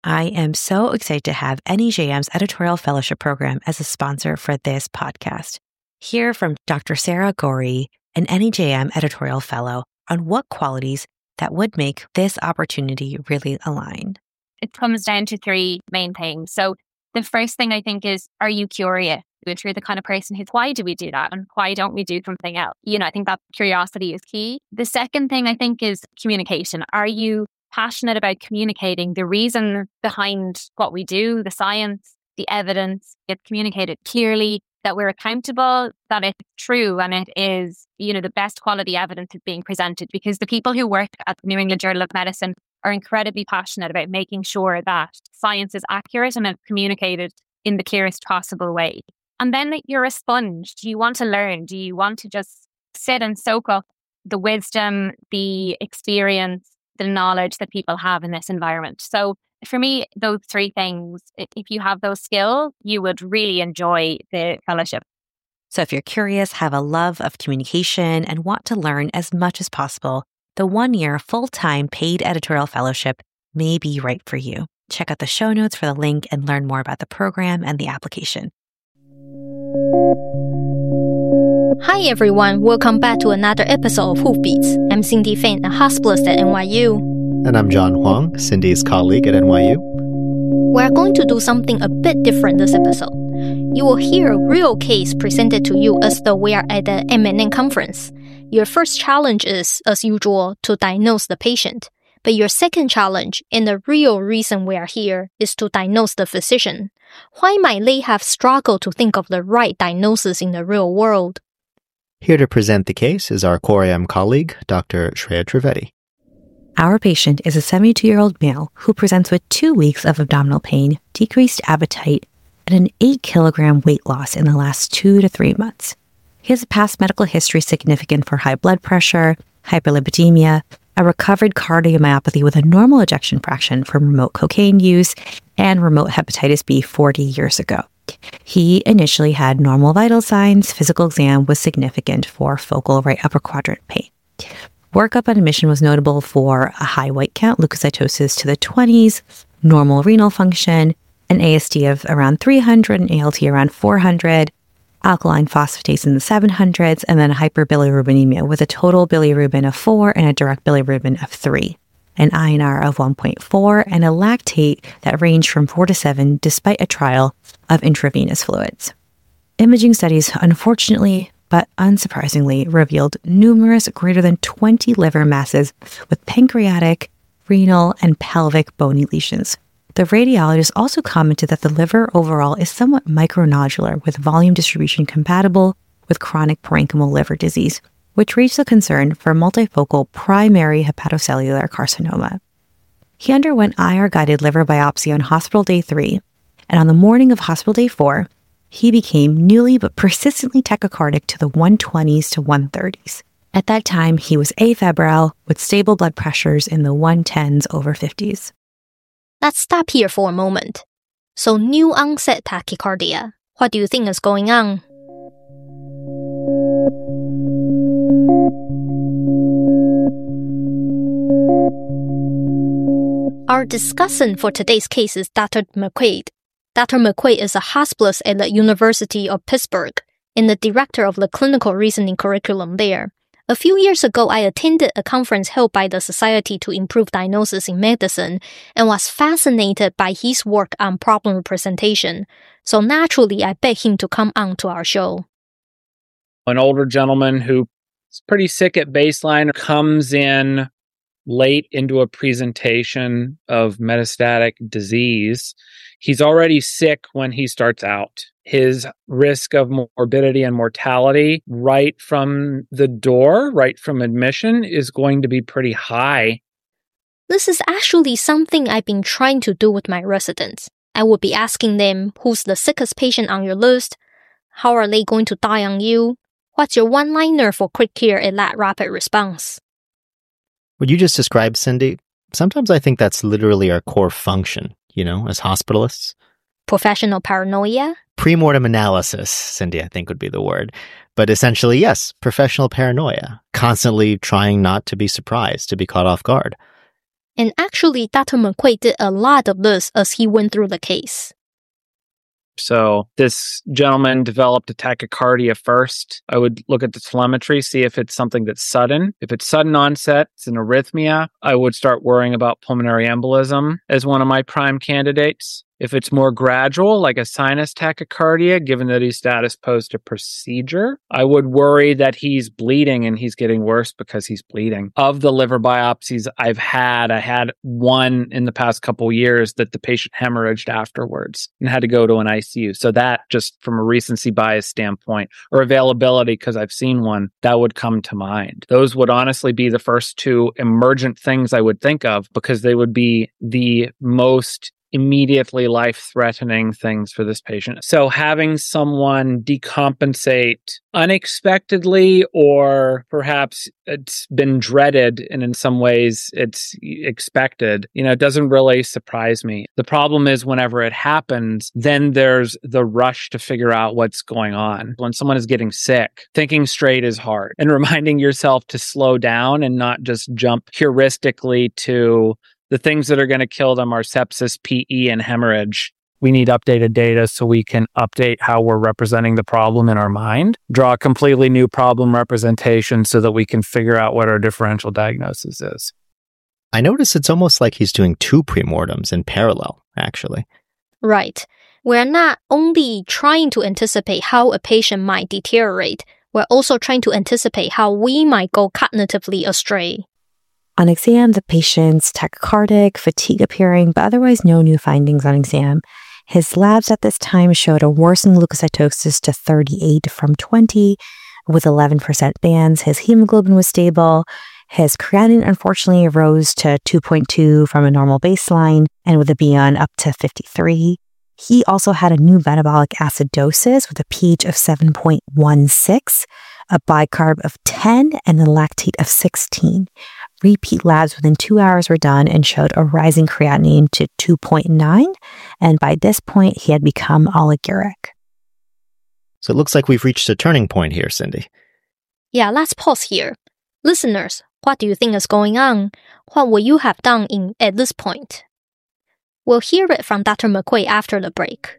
I am so excited to have NEJM's editorial fellowship program as a sponsor for this podcast. Hear from Dr. Sarah Gorey, an NEJM editorial fellow, on what qualities that would make this opportunity really align. It comes down to three main things. So the first thing I think is, are you curious? If you're the kind of person who's, why do we do that? And why don't we do something else? I think that curiosity is key. The second thing I think is communication. Are you passionate about communicating the reason behind what we do, the science, the evidence, get communicated clearly, that we're accountable, that it's true and it is, the best quality evidence is being presented, because the people who work at the New England Journal of Medicine are incredibly passionate about making sure that science is accurate and it's communicated in the clearest possible way. And then you're a sponge. Do you want to learn? Do you want to just sit and soak up the wisdom, the experience, the knowledge that people have in this environment? So for me, those three things, if you have those skills, you would really enjoy the fellowship. So if you're curious, have a love of communication, and want to learn as much as possible, the 1-year full-time paid editorial fellowship may be right for you. Check out the show notes for the link and learn more about the program and the application. Hi everyone, welcome back to another episode of Hoofbeats. I'm Cindy Fain, a hospitalist at NYU. And I'm John Huang, Cindy's colleague at NYU. We're going to do something a bit different this episode. You will hear a real case presented to you as though we are at the MNN conference. Your first challenge is, as usual, to diagnose the patient. But your second challenge, and the real reason we are here, is to diagnose the physician. Why might they have struggled to think of the right diagnosis in the real world? Here to present the case is our Core AM colleague, Dr. Shreya Trivedi. Our patient is a 72-year-old male who presents with 2 weeks of abdominal pain, decreased appetite, and an 8-kilogram weight loss in the last 2 to 3 months. He has a past medical history significant for high blood pressure, hyperlipidemia, a recovered cardiomyopathy with a normal ejection fraction from remote cocaine use, and remote hepatitis B 40 years ago. He initially had normal vital signs. Physical exam was significant for focal right upper quadrant pain. Workup on admission was notable for a high white count, leukocytosis to the 20s, normal renal function, an AST of around 300, an ALT around 400, alkaline phosphatase in the 700s, and then hyperbilirubinemia with a total bilirubin of 4 and a direct bilirubin of 3, an INR of 1.4, and a lactate that ranged from 4 to 7 despite a trial of intravenous fluids. Imaging studies, unfortunately, but unsurprisingly, revealed numerous greater than 20 liver masses with pancreatic, renal, and pelvic bony lesions. The radiologist also commented that the liver overall is somewhat micronodular with volume distribution compatible with chronic parenchymal liver disease, which raised the concern for multifocal primary hepatocellular carcinoma. He underwent IR-guided liver biopsy on hospital day 3, and on the morning of hospital day 4, he became newly but persistently tachycardic to the 120s to 130s. At that time, he was afebrile with stable blood pressures in the 110s over 50s. Let's stop here for a moment. So new onset tachycardia. What do you think is going on? Our discussant for today's case is Dr. McQuaid. Dr. McQuaid is a hospitalist at the University of Pittsburgh and the director of the clinical reasoning curriculum there. A few years ago, I attended a conference held by the Society to Improve Diagnosis in Medicine and was fascinated by his work on problem representation. So naturally, I begged him to come on to our show. An older gentleman who's pretty sick at baseline comes in late into a presentation of metastatic disease. He's already sick when he starts out. His risk of morbidity and mortality right from the door, right from admission, is going to be pretty high. This is actually something I've been trying to do with my residents. I would be asking them, who's the sickest patient on your list? How are they going to die on you? What's your one-liner for quick care and that rapid response? What you just described, Cindy, sometimes I think that's literally our core function, as hospitalists. Professional paranoia? Pre-mortem analysis, Cindy, I think would be the word. But essentially, yes, professional paranoia. Constantly trying not to be surprised, to be caught off guard. And actually, Dr. McQuaid did a lot of this as he went through the case. So this gentleman developed a tachycardia first. I would look at the telemetry, see if it's something that's sudden. If it's sudden onset, it's an arrhythmia, I would start worrying about pulmonary embolism as one of my prime candidates. If it's more gradual, like a sinus tachycardia, given that he's status post to procedure, I would worry that he's bleeding and he's getting worse because he's bleeding. Of the liver biopsies I had one in the past couple of years that the patient hemorrhaged afterwards and had to go to an ICU. So that, just from a recency bias standpoint or availability, because I've seen one, that would come to mind. Those would honestly be the first two emergent things I would think of, because they would be the most immediately life-threatening things for this patient. So having someone decompensate unexpectedly, or perhaps it's been dreaded and in some ways it's expected, it doesn't really surprise me. The problem is whenever it happens, then there's the rush to figure out what's going on. When someone is getting sick, thinking straight is hard, and reminding yourself to slow down and not just jump heuristically to the things that are going to kill them are sepsis, PE, and hemorrhage. We need updated data so we can update how we're representing the problem in our mind, draw a completely new problem representation so that we can figure out what our differential diagnosis is. I notice it's almost like he's doing two premortems in parallel, actually. Right. We're not only trying to anticipate how a patient might deteriorate, we're also trying to anticipate how we might go cognitively astray. On exam, the patient's tachycardic, fatigue appearing, but otherwise no new findings on exam. His labs at this time showed a worsened leukocytosis to 38 from 20 with 11% bands. His hemoglobin was stable. His creatinine, unfortunately, rose to 2.2 from a normal baseline, and with a BN up to 53. He also had a new metabolic acidosis with a pH of 7.16, a bicarb of 10, and a lactate of 16. Repeat labs within 2 hours were done and showed a rising creatinine to 2.9, and by this point, he had become oliguric. So it looks like we've reached a turning point here, Cindy. Yeah, let's pause here. Listeners, what do you think is going on? What would you have done at this point? We'll hear it from Dr. McQuaid after the break.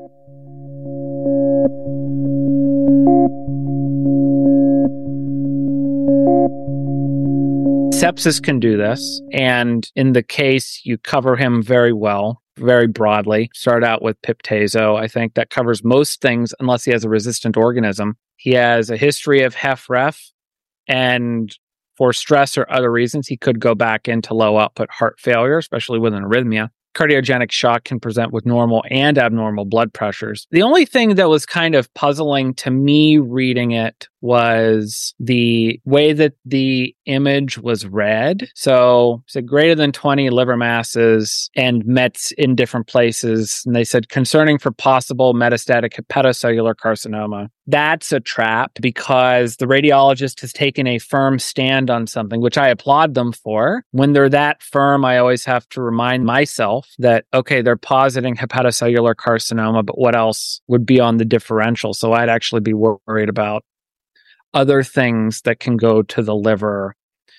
Sepsis can do this, and in the case, you cover him very well, very broadly. Start out with Pip/Tazo. I think that covers most things unless he has a resistant organism. He has a history of HFrEF, and for stress or other reasons, he could go back into low output heart failure, especially with an arrhythmia. Cardiogenic shock can present with normal and abnormal blood pressures. The only thing that was kind of puzzling to me reading it was the way that the image was read. So it said greater than 20 liver masses and mets in different places. And they said concerning for possible metastatic hepatocellular carcinoma. That's a trap because the radiologist has taken a firm stand on something, which I applaud them for. When they're that firm, I always have to remind myself that, okay, they're positing hepatocellular carcinoma, but what else would be on the differential? So I'd actually be worried about other things that can go to the liver,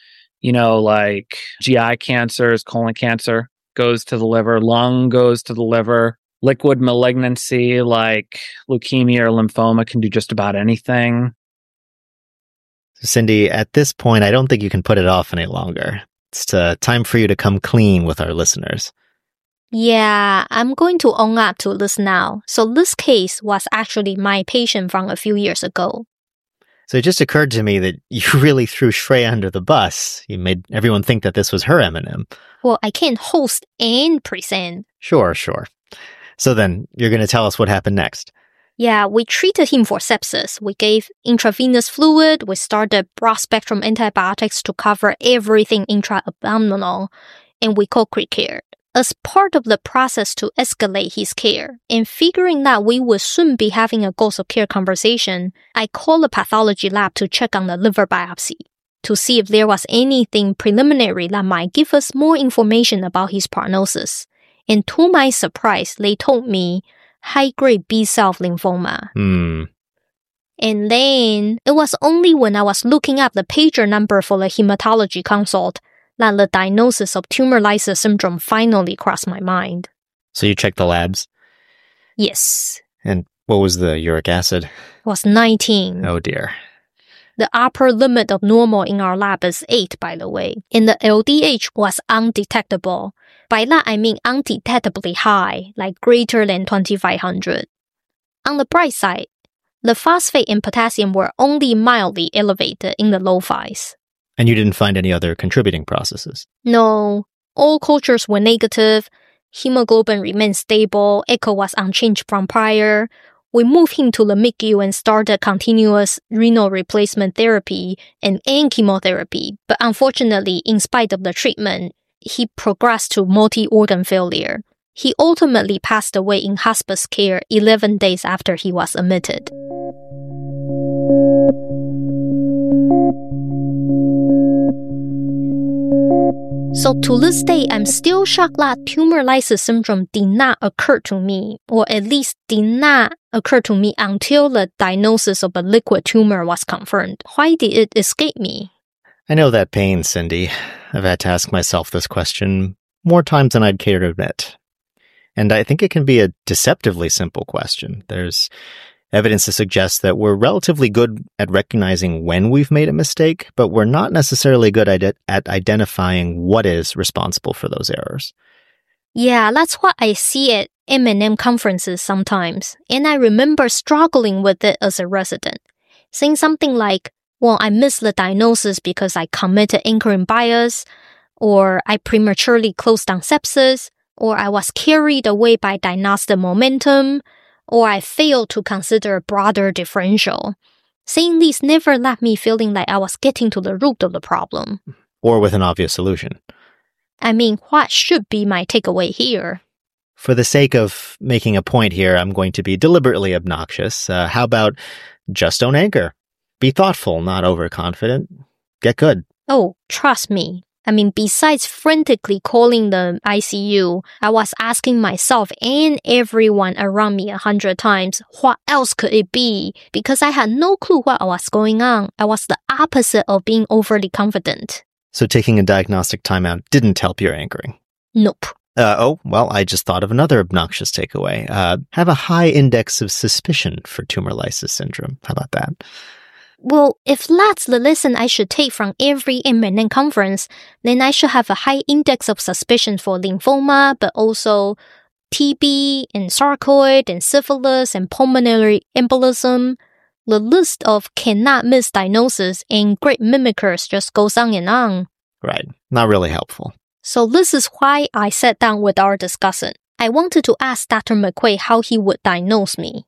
like GI cancers, colon cancer goes to the liver, lung goes to the liver, liquid malignancy like leukemia or lymphoma can do just about anything. Cindy, at this point, I don't think you can put it off any longer. It's time for you to come clean with our listeners. Yeah, I'm going to own up to this now. So this case was actually my patient from a few years ago. So it just occurred to me that you really threw Shreya under the bus. You made everyone think that this was her M&M. Well, I can't host and present. Sure. So then, you're going to tell us what happened next. Yeah, we treated him for sepsis. We gave intravenous fluid. We started broad-spectrum antibiotics to cover everything intra-abdominal, and we co-create care. As part of the process to escalate his care, and figuring that we would soon be having a goals of care conversation, I called the pathology lab to check on the liver biopsy to see if there was anything preliminary that might give us more information about his prognosis. And to my surprise, they told me high-grade B-cell lymphoma. And then it was only when I was looking up the pager number for the hematology consult that the diagnosis of tumor lysis syndrome finally crossed my mind. So you checked the labs? Yes. And what was the uric acid? It was 19. Oh dear. The upper limit of normal in our lab is 8, by the way, and the LDH was undetectable. By that, I mean undetectably high, like greater than 2500. On the bright side, the phosphate and potassium were only mildly elevated in the low 5s. And you didn't find any other contributing processes? No, all cultures were negative. Hemoglobin remained stable. Echo was unchanged from prior. We moved him to the MICU and started continuous renal replacement therapy and chemotherapy. But unfortunately, in spite of the treatment, he progressed to multi-organ failure. He ultimately passed away in hospice care 11 days after he was admitted. So to this day, I'm still shocked that tumor lysis syndrome did not occur to me, or at least did not occur to me until the diagnosis of a liquid tumor was confirmed. Why did it escape me? I know that pain, Cindy. I've had to ask myself this question more times than I'd care to admit. And I think it can be a deceptively simple question. There's evidence to suggest that we're relatively good at recognizing when we've made a mistake, but we're not necessarily good at identifying what is responsible for those errors. Yeah, that's what I see at M&M conferences sometimes, and I remember struggling with it as a resident. Saying something like, well, I missed the diagnosis because I committed anchoring bias, or I prematurely closed down sepsis, or I was carried away by diagnostic momentum, or I failed to consider a broader differential. Saying these never left me feeling like I was getting to the root of the problem. Or with an obvious solution. I mean, what should be my takeaway here? For the sake of making a point here, I'm going to be deliberately obnoxious. How about just don't anchor? Be thoughtful, not overconfident. Get good. Oh, trust me. I mean, besides frantically calling the ICU, I was asking myself and everyone around me 100 times, what else could it be? Because I had no clue what was going on. I was the opposite of being overly confident. So taking a diagnostic timeout didn't help your anchoring? Nope. I just thought of another obnoxious takeaway. Have a high index of suspicion for tumor lysis syndrome. How about that? Well, if that's the lesson I should take from every M&M conference, then I should have a high index of suspicion for lymphoma, but also TB and sarcoid and syphilis and pulmonary embolism. The list of cannot miss diagnoses and great mimickers just goes on and on. Right. Not really helpful. So this is why I sat down with our discussant. I wanted to ask Dr. McQuaid how he would diagnose me.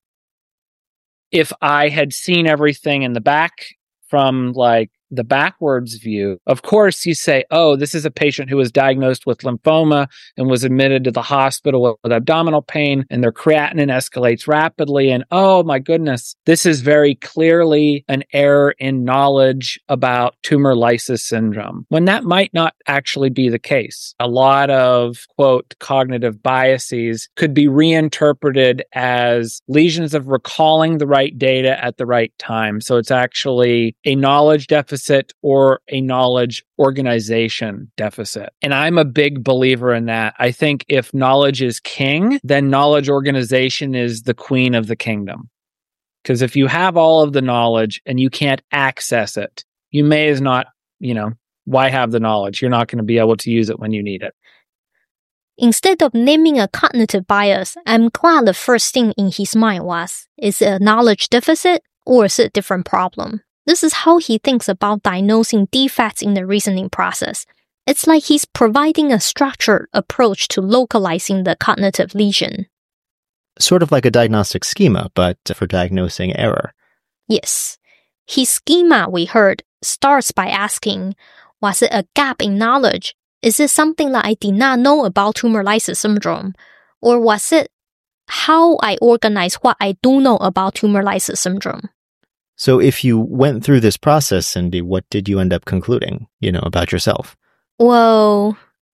If I had seen everything in the back from like the backwards view, of course you say, oh, this is a patient who was diagnosed with lymphoma and was admitted to the hospital with abdominal pain and their creatinine escalates rapidly. And oh my goodness, this is very clearly an error in knowledge about tumor lysis syndrome, when that might not actually be the case. A lot of, quote, cognitive biases could be reinterpreted as lesions of recalling the right data at the right time. So it's actually a knowledge deficit or a knowledge organization deficit. And I'm a big believer in that. I think if knowledge is king, then knowledge organization is the queen of the kingdom. Because if you have all of the knowledge and you can't access it, you may as not, why have the knowledge? You're not going to be able to use it when you need it. Instead of naming a cognitive bias, I'm glad the first thing in his mind was, is it a knowledge deficit or is it a different problem? This is how he thinks about diagnosing defects in the reasoning process. It's like he's providing a structured approach to localizing the cognitive lesion. Sort of like a diagnostic schema, but for diagnosing error. Yes. His schema, we heard, starts by asking, was it a gap in knowledge? Is it something that I did not know about tumor lysis syndrome? Or was it how I organize what I do know about tumor lysis syndrome? So if you went through this process, Cindy, what did you end up concluding, about yourself? Well,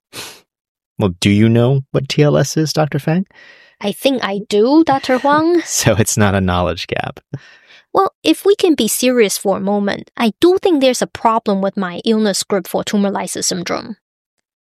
do you know what TLS is, Dr. Fang? I think I do, Dr. Huang. So it's not a knowledge gap. Well, if we can be serious for a moment, I do think there's a problem with my illness script for tumor lysis syndrome.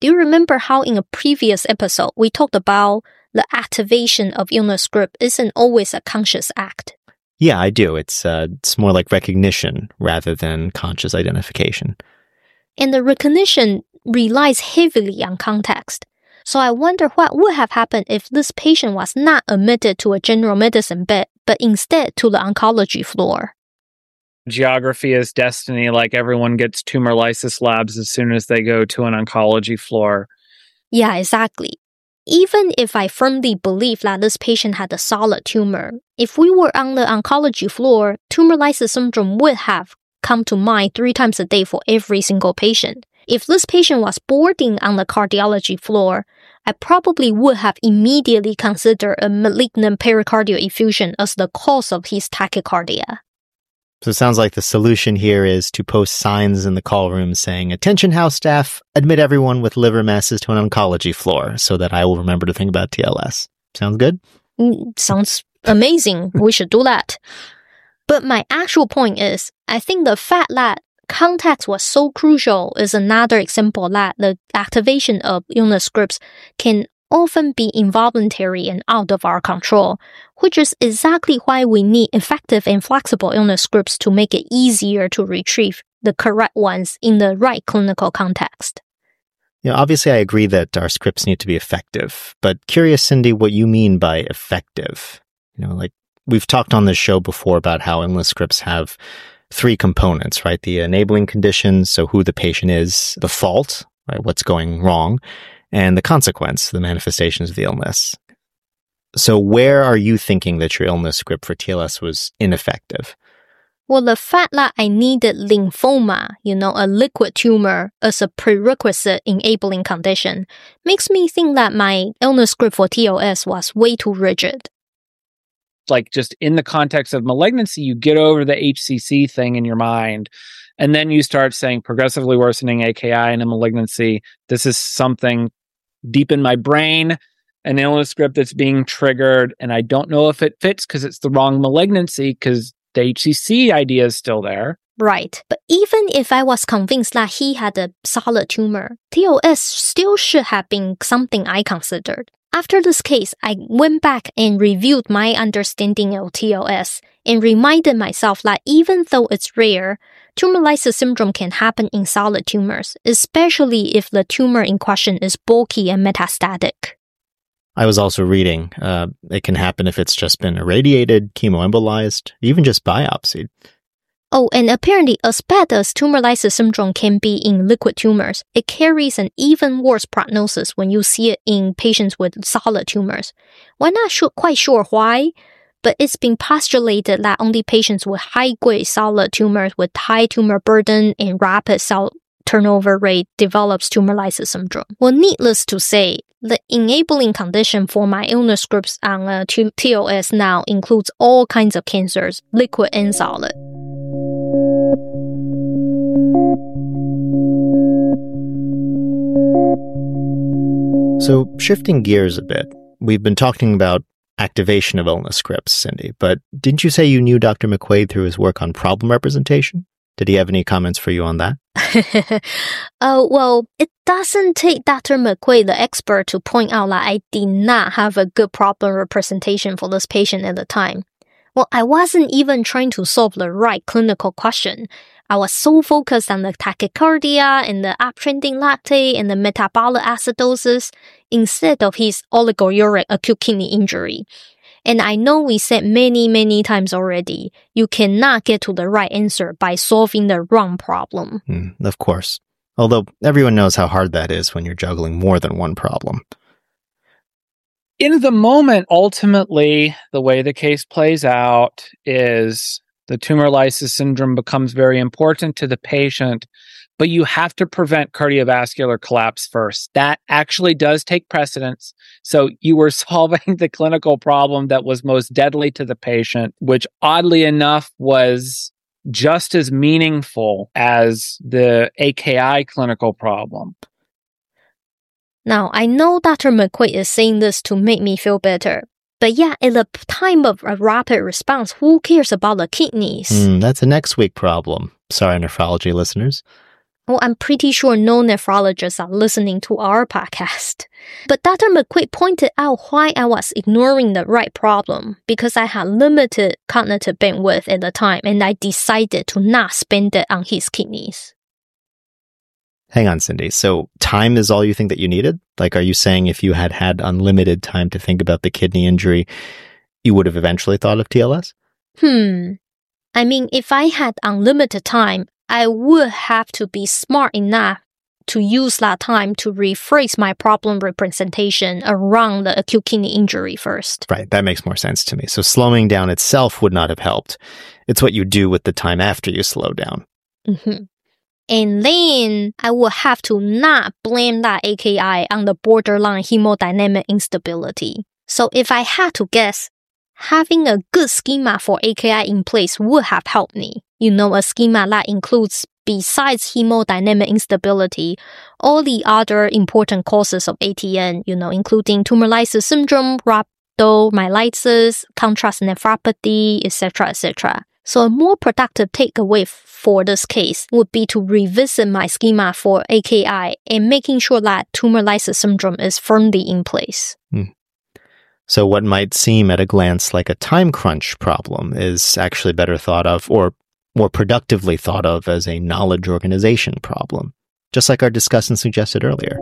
Do you remember how in a previous episode we talked about the activation of illness script isn't always a conscious act? Yeah, I do. It's more like recognition rather than conscious identification. And the recognition relies heavily on context. So I wonder what would have happened if this patient was not admitted to a general medicine bed, but instead to the oncology floor. Geography is destiny, like everyone gets tumor lysis labs as soon as they go to an oncology floor. Yeah, exactly. Even if I firmly believe that this patient had a solid tumor, if we were on the oncology floor, tumor lysis syndrome would have come to mind 3 times a day for every single patient. If this patient was boarding on the cardiology floor, I probably would have immediately considered a malignant pericardial effusion as the cause of his tachycardia. So it sounds like the solution here is to post signs in the call room saying, "Attention house staff, admit everyone with liver masses to an oncology floor," so that I will remember to think about TLS. Sounds good? Sounds amazing. We should do that. But my actual point is, I think the fact that context was so crucial is another example that the activation of illness scripts can often be involuntary and out of our control, which is exactly why we need effective and flexible illness scripts to make it easier to retrieve the correct ones in the right clinical context. Obviously I agree that our scripts need to be effective, but curious, Cindy, what you mean by effective. Like we've talked on this show before about how illness scripts have 3 components, right? The enabling conditions, so who the patient is, the fault, right? What's going wrong, and the consequence, the manifestations of the illness. So where are you thinking that your illness script for TLS was ineffective? Well, the fact that I needed lymphoma, a liquid tumor, as a prerequisite enabling condition, makes me think that my illness script for TLS was way too rigid. Like just in the context of malignancy, you get over the HCC thing in your mind, and then you start saying progressively worsening AKI in a malignancy. This is something deep in my brain, an illness script that's being triggered, and I don't know if it fits because it's the wrong malignancy because the HCC idea is still there. Right. But even if I was convinced that he had a solid tumor, TLS still should have been something I considered. After this case, I went back and reviewed my understanding of TLS and reminded myself that even though it's rare, tumor lysis syndrome can happen in solid tumors, especially if the tumor in question is bulky and metastatic. I was also reading, it can happen if it's just been irradiated, chemoembolized, even just biopsied. Oh, and apparently, as bad as tumor lysis syndrome can be in liquid tumors, it carries an even worse prognosis when you see it in patients with solid tumors. We're not quite sure why, but it's been postulated that only patients with high-grade solid tumors with high tumor burden and rapid cell turnover rate develops tumor lysis syndrome. Well, needless to say, the enabling condition for my illness groups on TLS now includes all kinds of cancers, liquid and solid. So, shifting gears a bit, we've been talking about activation of illness scripts, Cindy, but didn't you say you knew Dr. McQuaid through his work on problem representation? Did he have any comments for you on that? Well, it doesn't take Dr. McQuaid, the expert, to point out that I did not have a good problem representation for this patient at the time. Well, I wasn't even trying to solve the right clinical question. I was so focused on the tachycardia and the uptrending lactate and the metabolic acidosis instead of his oligouric acute kidney injury. And I know we said many times already, you cannot get to the right answer by solving the wrong problem. Of course. Although everyone knows how hard that is when you're juggling more than one problem. In the moment, ultimately, the way the case plays out is the tumor lysis syndrome becomes very important to the patient, but you have to prevent cardiovascular collapse first. That actually does take precedence. So you were solving the clinical problem that was most deadly to the patient, which oddly enough was just as meaningful as the AKI clinical problem. Now, I know Dr. McQuaid is saying this to make me feel better. But yeah, at the time of a rapid response, who cares about the kidneys? That's a next week problem. Sorry, nephrology listeners. Well, I'm pretty sure no nephrologists are listening to our podcast. But Dr. McQuaid pointed out why I was ignoring the right problem, because I had limited cognitive bandwidth at the time and I decided to not spend it on his kidneys. Hang on, Cindy. So time is all you think that you needed? Like, are you saying if you had had unlimited time to think about the kidney injury, you would have eventually thought of TLS? I mean, if I had unlimited time, I would have to be smart enough to use that time to rephrase my problem representation around the acute kidney injury first. Right, that makes more sense to me. So slowing down itself would not have helped. It's what you do with the time after you slow down. And then I would have to not blame that AKI on the borderline hemodynamic instability. So if I had to guess, having a good schema for AKI in place would have helped me. A schema that includes, besides hemodynamic instability, all the other important causes of ATN, including tumor lysis syndrome, rhabdomyolysis, contrast nephropathy, etc., etc. So a more productive takeaway for this case would be to revisit my schema for AKI and making sure that tumor lysis syndrome is firmly in place. So what might seem at a glance like a time crunch problem is actually better thought of, or more productively thought of, as a knowledge organization problem, just like our discussant suggested earlier.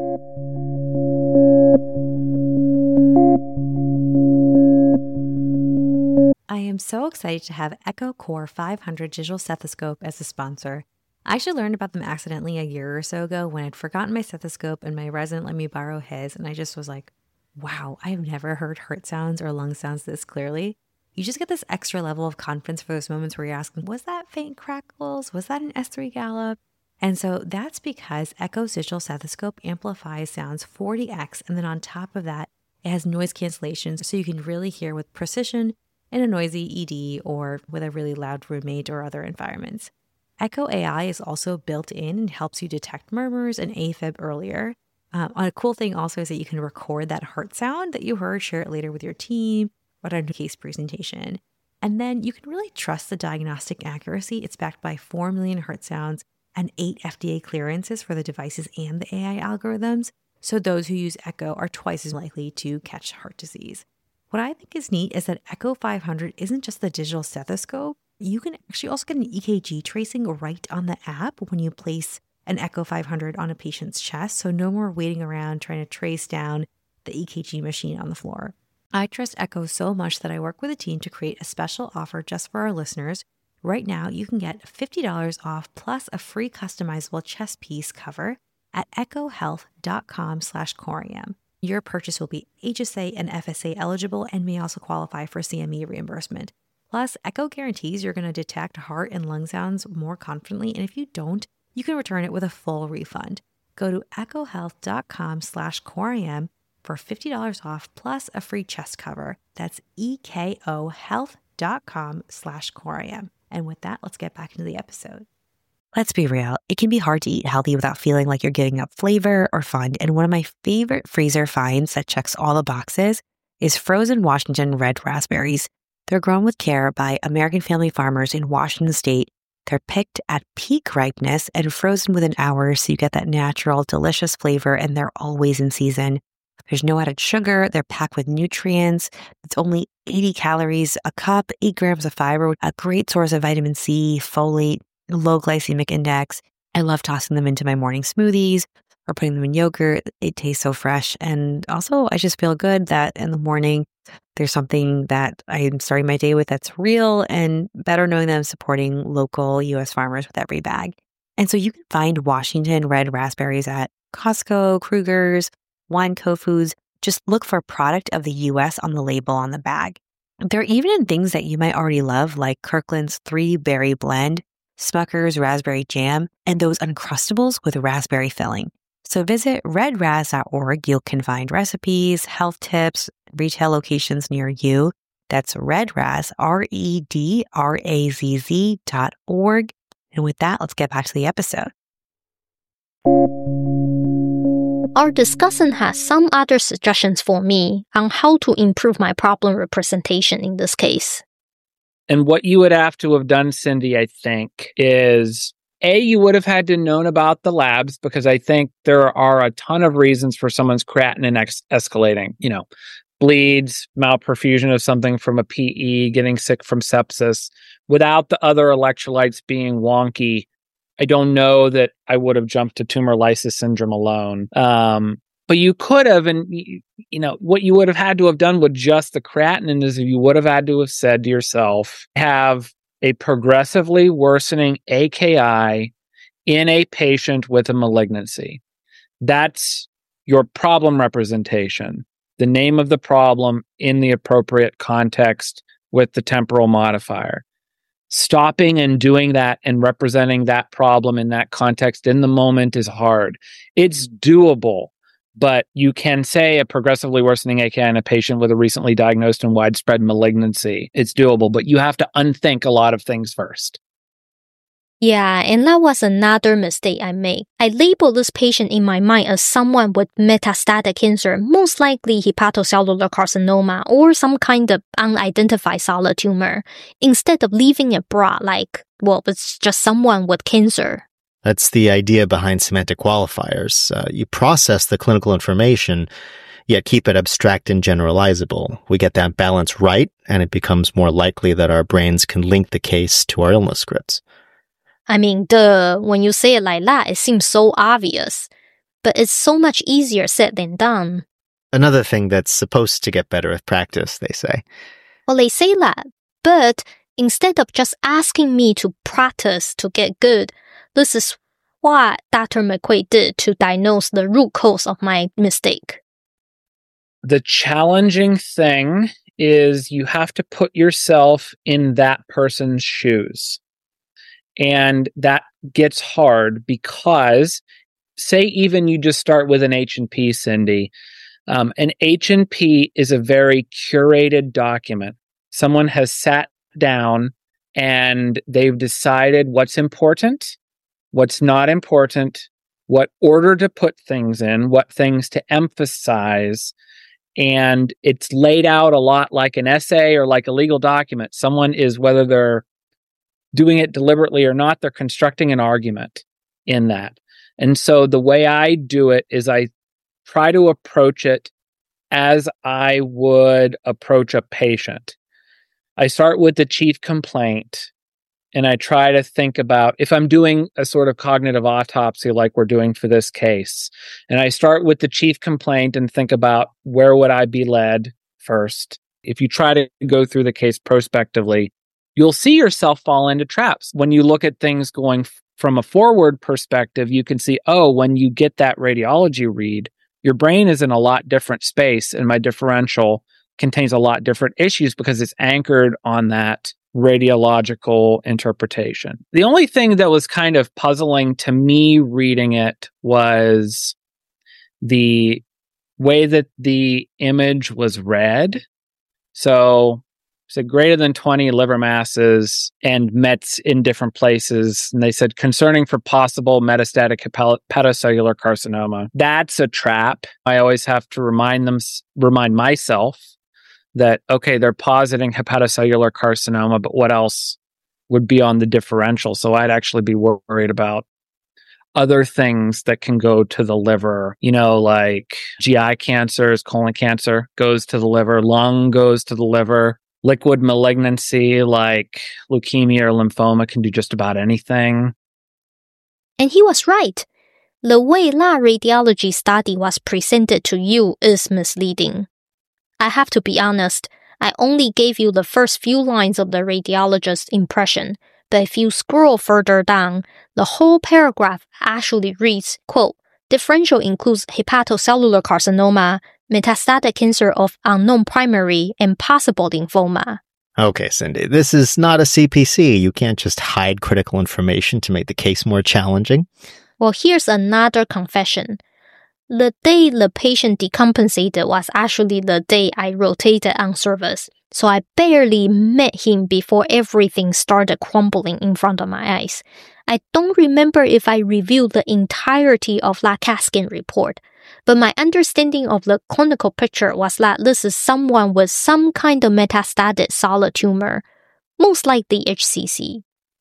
I am so excited to have Echo Core 500 digital stethoscope as a sponsor. I actually learned about them accidentally a year or so ago when I'd forgotten my stethoscope and my resident let me borrow his, and I just was like, wow, I have never heard heart sounds or lung sounds this clearly. You just get this extra level of confidence for those moments where you're asking, was that faint crackles? Was that an S3 gallop? And so that's because Echo's digital stethoscope amplifies sounds 40x, and then on top of that, it has noise cancellation so you can really hear with precision in a noisy ED or with a really loud roommate or other environments. Echo AI is also built in and helps you detect murmurs and AFib earlier. A cool thing also is that you can record that heart sound that you heard, share it later with your team or on a case presentation. And then you can really trust the diagnostic accuracy. It's backed by 4 million heart sounds and 8 FDA clearances for the devices and the AI algorithms. So those who use Echo are twice as likely to catch heart disease. What I think is neat is that Echo 500 isn't just the digital stethoscope. You can actually also get an EKG tracing right on the app when you place an Echo 500 on a patient's chest, so no more waiting around trying to trace down the EKG machine on the floor. I trust Echo so much that I work with a team to create a special offer just for our listeners. Right now, you can get $50 off plus a free customizable chest piece cover at echohealth.com/corium. Your purchase will be HSA and FSA eligible and may also qualify for CME reimbursement. Plus, Echo guarantees you're going to detect heart and lung sounds more confidently, and if you don't, you can return it with a full refund. Go to echohealth.com/corium for $50 off plus a free chest cover. That's ekohealth.com/corium. And with that, let's get back into the episode. Let's be real. It can be hard to eat healthy without feeling like you're giving up flavor or fun. And one of my favorite freezer finds that checks all the boxes is frozen Washington red raspberries. They're grown with care by American family farmers in Washington state. They're picked at peak ripeness and frozen within hours so you get that natural, delicious flavor, and they're always in season. There's no added sugar. They're packed with nutrients. It's only 80 calories a cup, 8 grams of fiber, a great source of vitamin C, folate, low glycemic index. I love tossing them into my morning smoothies or putting them in yogurt. It tastes so fresh. And also, I just feel good that in the morning, there's something that I'm starting my day with that's real, and better knowing that I'm supporting local U.S. farmers with every bag. And so you can find Washington red raspberries at Costco, Kruger's, Wineco Foods. Just look for product of the U.S. on the label on the bag. They're even in things that you might already love, like Kirkland's 3-berry blend, Smucker's raspberry jam, and those Uncrustables with raspberry filling. So visit redraz.org. You can find recipes, health tips, retail locations near you. That's redraz, redrazz.org. And with that, let's get back to the episode. Our discussant has some other suggestions for me on how to improve my problem representation in this case. And what you would have to have done, Cindy, I think, is You would have had to known about the labs because I think there are a ton of reasons for someone's creatinine escalating. Bleeds, malperfusion of something from a PE, getting sick from sepsis. Without the other electrolytes being wonky, I don't know that I would have jumped to tumor lysis syndrome alone. But you could have, and what you would have had to have done with just the creatinine is you would have had to have said to yourself, have a progressively worsening AKI in a patient with a malignancy. That's your problem representation, the name of the problem in the appropriate context with the temporal modifier. Stopping and doing that and representing that problem in that context in the moment is hard. It's doable, but you can say a progressively worsening AKI in a patient with a recently diagnosed and widespread malignancy. It's doable, but you have to unthink a lot of things first. Yeah, and that was another mistake I made. I labeled this patient in my mind as someone with metastatic cancer, most likely hepatocellular carcinoma or some kind of unidentified solid tumor, instead of leaving it broad like, well, it's just someone with cancer. That's the idea behind semantic qualifiers. You process the clinical information, yet keep it abstract and generalizable. We get that balance right, and it becomes more likely that our brains can link the case to our illness scripts. I mean, when you say it like that, it seems so obvious. But it's so much easier said than done. Another thing that's supposed to get better with practice, they say. Well, they say that, but instead of just asking me to practice to get good, this is what Dr. McQuaid did to diagnose the root cause of my mistake. The challenging thing is you have to put yourself in that person's shoes. And that gets hard because, say even you just start with an H&P, Cindy. An H&P is a very curated document. Someone has sat down and they've decided what's important, what's not important, what order to put things in, what things to emphasize. And it's laid out a lot like an essay or like a legal document. Someone is, whether they're doing it deliberately or not, they're constructing an argument in that. And so the way I do it is I try to approach it as I would approach a patient. I start with the chief complaint, and I try to think about, if I'm doing a sort of cognitive autopsy like we're doing for this case, and I start with the chief complaint and think about where would I be led first. If you try to go through the case prospectively, you'll see yourself fall into traps. When you look at things going from a forward perspective, you can see, when you get that radiology read, your brain is in a lot different space, and my differential contains a lot different issues because it's anchored on that radiological interpretation. The only thing that was kind of puzzling to me reading it was the way that the image was read. So said greater than 20 liver masses and Mets in different places. And they said concerning for possible metastatic hepatocellular carcinoma. That's a trap. I always have to remind myself that, okay, they're positing hepatocellular carcinoma, but what else would be on the differential? So I'd actually be worried about other things that can go to the liver, like GI cancers, colon cancer goes to the liver, lung goes to the liver. Liquid malignancy like leukemia or lymphoma can do just about anything. And he was right. The way that radiology study was presented to you is misleading. I have to be honest, I only gave you the first few lines of the radiologist's impression, but if you scroll further down, the whole paragraph actually reads, quote, differential includes hepatocellular carcinoma, metastatic cancer of unknown primary, and possible lymphoma. Okay, Cindy, this is not a CPC. You can't just hide critical information to make the case more challenging. Well, here's another confession. The day the patient decompensated was actually the day I rotated on service, so I barely met him before everything started crumbling in front of my eyes. I don't remember if I reviewed the entirety of that CAT scan report, but my understanding of the clinical picture was that this is someone with some kind of metastatic solid tumor, most likely HCC.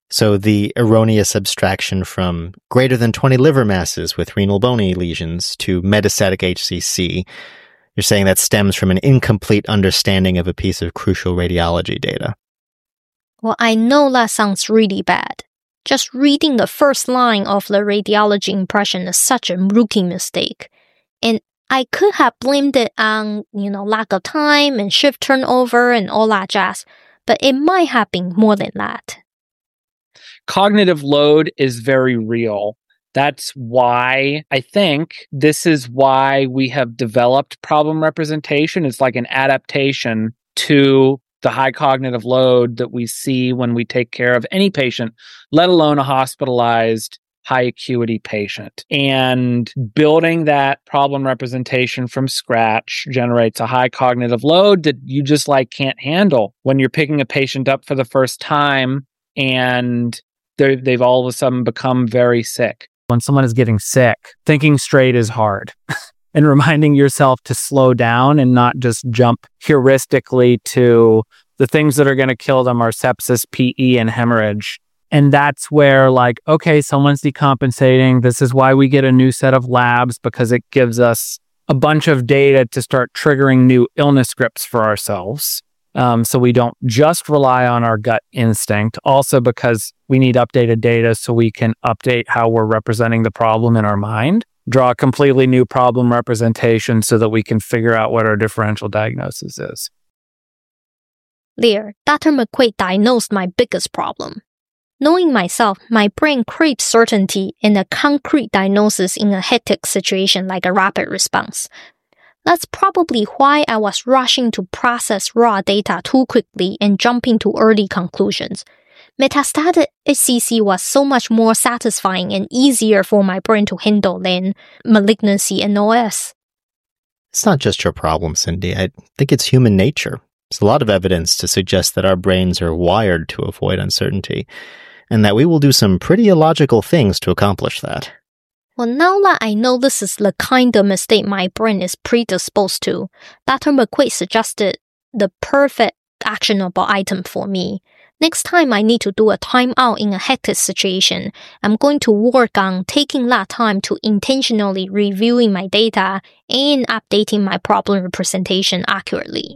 So the erroneous abstraction from greater than 20 liver masses with renal bony lesions to metastatic HCC, you're saying that stems from an incomplete understanding of a piece of crucial radiology data. Well, I know that sounds really bad. Just reading the first line of the radiology impression is such a rookie mistake. And I could have blamed it on, lack of time and shift turnover and all that jazz, but it might have been more than that. Cognitive load is very real. That's why I think this is why we have developed problem representation. It's like an adaptation to the high cognitive load that we see when we take care of any patient, let alone a hospitalized high acuity patient. And building that problem representation from scratch generates a high cognitive load that you just can't handle when you're picking a patient up for the first time and they've all of a sudden become very sick. When someone is getting sick, thinking straight is hard. And reminding yourself to slow down and not just jump heuristically to the things that are going to kill them are sepsis, PE, and hemorrhage. And that's where okay, someone's decompensating. This is why we get a new set of labs, because it gives us a bunch of data to start triggering new illness scripts for ourselves. So we don't just rely on our gut instinct. Also because we need updated data so we can update how we're representing the problem in our mind. Draw a completely new problem representation so that we can figure out what our differential diagnosis is. There, Dr. McQuaid diagnosed my biggest problem. Knowing myself, my brain craves certainty and a concrete diagnosis in a hectic situation like a rapid response. That's probably why I was rushing to process raw data too quickly and jumping to early conclusions. Metastatic HCC was so much more satisfying and easier for my brain to handle than malignancy and OS. It's not just your problem, Cindy. I think it's human nature. There's a lot of evidence to suggest that our brains are wired to avoid uncertainty, and that we will do some pretty illogical things to accomplish that. Well, now that I know this is the kind of mistake my brain is predisposed to, Dr. McQuaid suggested the perfect actionable item for me. Next time I need to do a timeout in a hectic situation, I'm going to work on taking that time to intentionally reviewing my data and updating my problem representation accurately.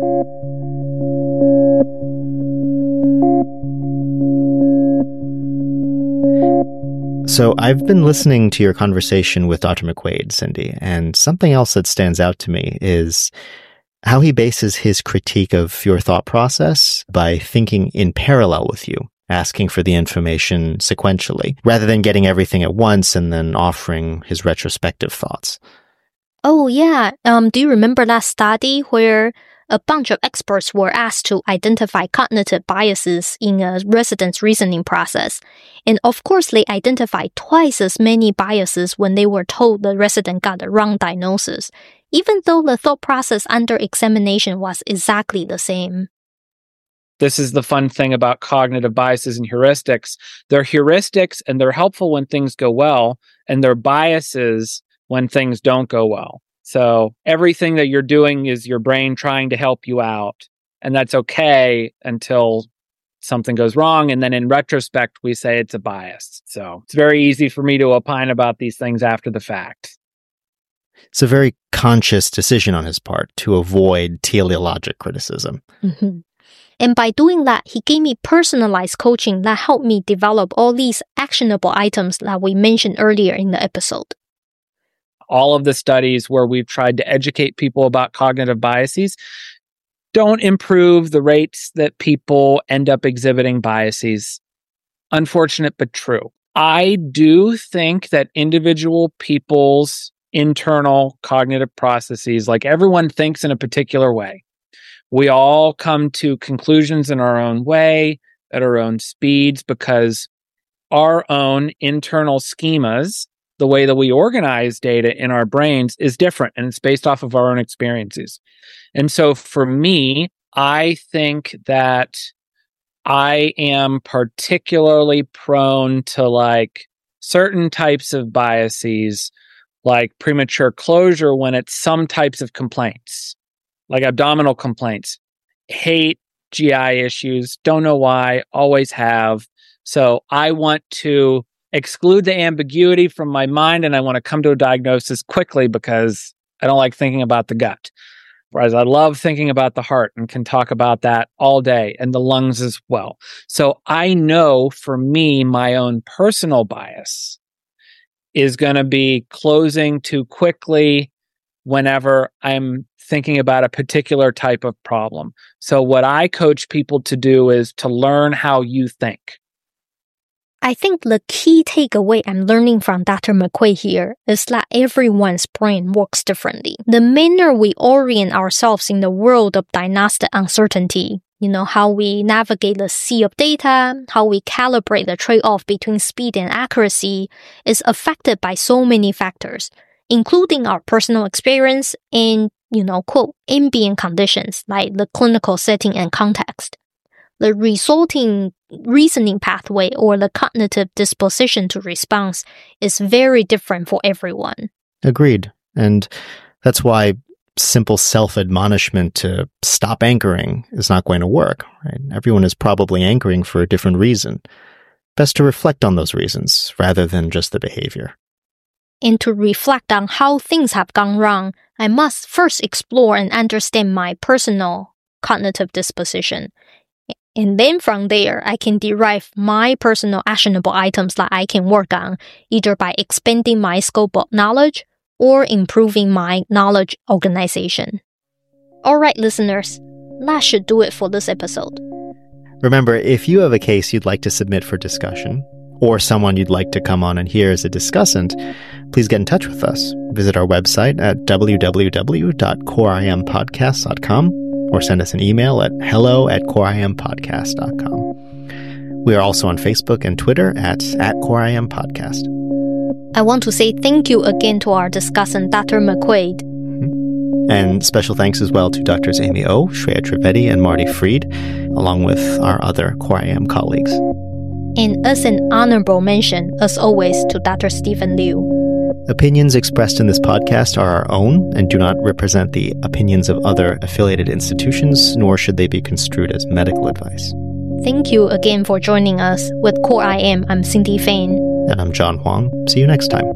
So I've been listening to your conversation with Dr. McQuaid, Cindy, and something else that stands out to me is how he bases his critique of your thought process by thinking in parallel with you, asking for the information sequentially, rather than getting everything at once and then offering his retrospective thoughts. Oh, yeah. Do you remember that study where a bunch of experts were asked to identify cognitive biases in a resident's reasoning process? And of course, they identified twice as many biases when they were told the resident got the wrong diagnosis, even though the thought process under examination was exactly the same. This is the fun thing about cognitive biases and heuristics. They're heuristics and they're helpful when things go well, and they're biases when things don't go well. So everything that you're doing is your brain trying to help you out, and that's okay until something goes wrong. And then in retrospect, we say it's a bias. So it's very easy for me to opine about these things after the fact. It's a very conscious decision on his part to avoid teleologic criticism. Mm-hmm. And by doing that, he gave me personalized coaching that helped me develop all these actionable items that we mentioned earlier in the episode. All of the studies where we've tried to educate people about cognitive biases don't improve the rates that people end up exhibiting biases. Unfortunate, but true. I do think that individual people's internal cognitive processes, like everyone thinks in a particular way. We all come to conclusions in our own way, at our own speeds, because our own internal schemas, the way that we organize data in our brains, is different, and it's based off of our own experiences. And so for me, I think that I am particularly prone to certain types of biases, like premature closure when it's some types of complaints, like abdominal complaints. Hate GI issues, don't know why, always have. So I want to exclude the ambiguity from my mind, and I want to come to a diagnosis quickly because I don't like thinking about the gut. Whereas I love thinking about the heart and can talk about that all day, and the lungs as well. So I know for me, my own personal bias is going to be closing too quickly whenever I'm thinking about a particular type of problem. So what I coach people to do is to learn how you think. I think the key takeaway I'm learning from Dr. McQuaid here is that everyone's brain works differently. The manner we orient ourselves in the world of diagnostic uncertainty, how we navigate the sea of data, how we calibrate the trade-off between speed and accuracy, is affected by so many factors, including our personal experience and, quote, ambient conditions like the clinical setting and context. The resulting reasoning pathway or the cognitive disposition to response is very different for everyone. Agreed. And that's why simple self-admonishment to stop anchoring is not going to work, right? Everyone is probably anchoring for a different reason. Best to reflect on those reasons rather than just the behavior. And to reflect on how things have gone wrong, I must first explore and understand my personal cognitive disposition. And then from there, I can derive my personal actionable items that I can work on, either by expanding my scope of knowledge or improving my knowledge organization. All right, listeners, that should do it for this episode. Remember, if you have a case you'd like to submit for discussion, or someone you'd like to come on and hear as a discussant, please get in touch with us. Visit our website at www.coreimpodcast.com or send us an email at hello@coreimpodcast.com. We are also on Facebook and Twitter at @coreimpodcast. I want to say thank you again to our discussant, Dr. McQuaid. And special thanks as well to Drs. Amy O, Shreya Trivedi, and Marty Fried, along with our other Core IM colleagues. And as an honorable mention, as always, to Dr. Stephen Liu. Opinions expressed in this podcast are our own and do not represent the opinions of other affiliated institutions, nor should they be construed as medical advice. Thank you again for joining us. With Core IM, I'm Cindy Fain. And I'm John Huang. See you next time.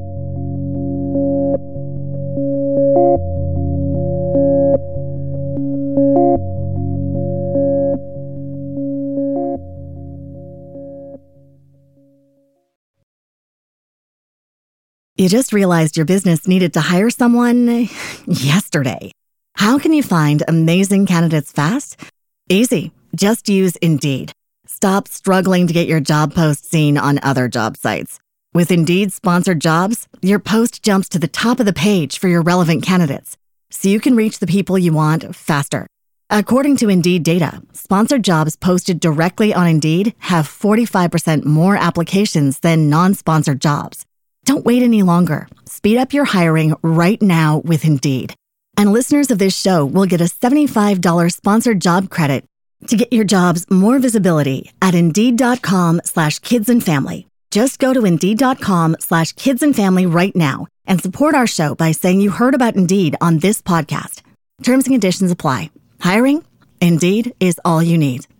You just realized your business needed to hire someone yesterday. How can you find amazing candidates fast? Easy. Just use Indeed. Stop struggling to get your job post seen on other job sites. With Indeed sponsored jobs, your post jumps to the top of the page for your relevant candidates, so you can reach the people you want faster. According to Indeed data, sponsored jobs posted directly on Indeed have 45% more applications than non-sponsored jobs. Don't wait any longer. Speed up your hiring right now with Indeed. And listeners of this show will get a $75 sponsored job credit to get your jobs more visibility at Indeed.com/kidsandfamily. Just go to Indeed.com/kidsandfamily right now and support our show by saying you heard about Indeed on this podcast. Terms and conditions apply. Hiring? Indeed is all you need.